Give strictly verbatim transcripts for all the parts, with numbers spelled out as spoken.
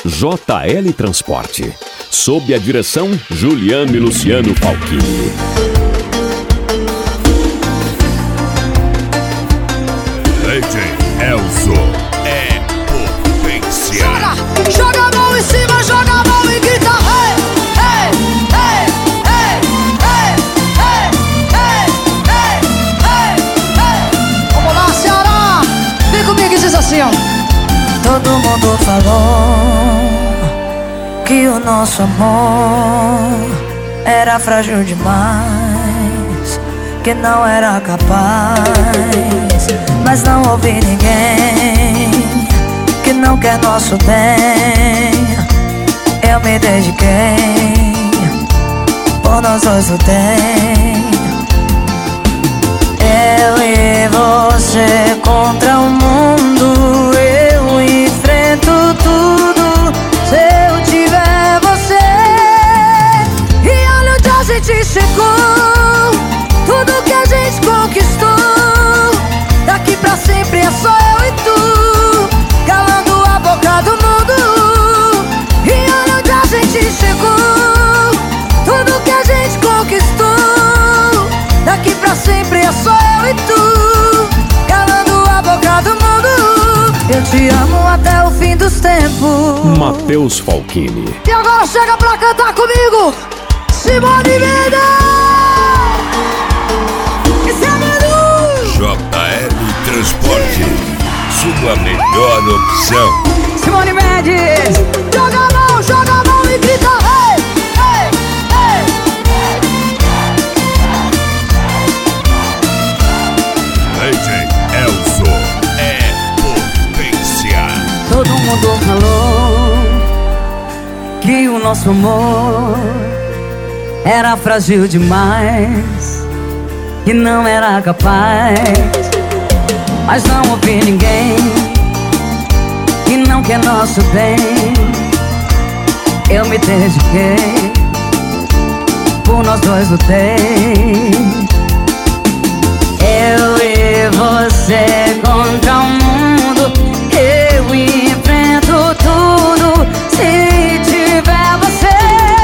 J L Transporte, sob a direção Juliano e Luciano Falquini. D J Elzo é potência. Joga, joga a mão em cima, joga a mão e grita hey, hey, hey, hey, hey, hey, hey, hey, hey. Vamos lá, Ceará, vem comigo e diz assim, ó. Todo mundo falou que o nosso amor era frágil demais, que não era capaz. Mas não ouvi ninguém que não quer nosso bem. Eu me dediquei, por nós dois lutei. Eu e você contra o mundo, eu enfrento tudo se eu tiver você. E olha onde a gente chegou, tudo que a gente conquistou. Daqui pra sempre é só eu e tu, calando a boca do mundo. E olha onde a gente chegou, tudo que a gente conquistou. Daqui pra sempre é só eu e tu, calando a boca do mundo. Eu te amo até o fim dos tempos. Matheus Falquini. E agora chega pra cantar comigo, Simone Mendes. Esse é Manu. J L Transporte, sua melhor opção. Simone Mendes. Joga a mão, joga a mão e grita hey, hey, hey. D J Elzo é potência. Todo mundo falou que o nosso amor era frágil demais, que não era capaz. Mas não ouvi ninguém que não quer nosso bem. Eu me dediquei, por nós dois lutei. Eu e você contra o mundo, eu enfrento tudo se tiver você.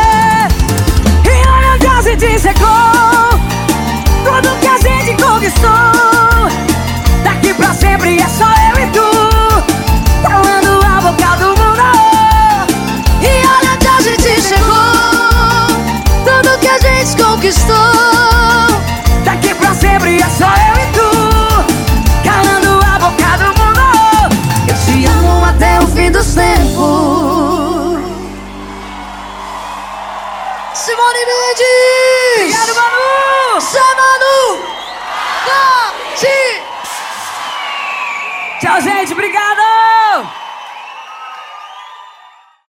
E olha onde a gente chegou, tudo que a gente conquistou. Daqui pra sempre é só eu e tu, calando a boca do mundo. E olha onde a gente chegou, tudo que a gente conquistou. Daqui pra sempre é só eu e tu, calando a boca do mundo. Eu te amo até o fim dos tempos. Simone Mendes. Obrigado, Manu. Zé Manu. Tá, sim. Tchau, gente, obrigado.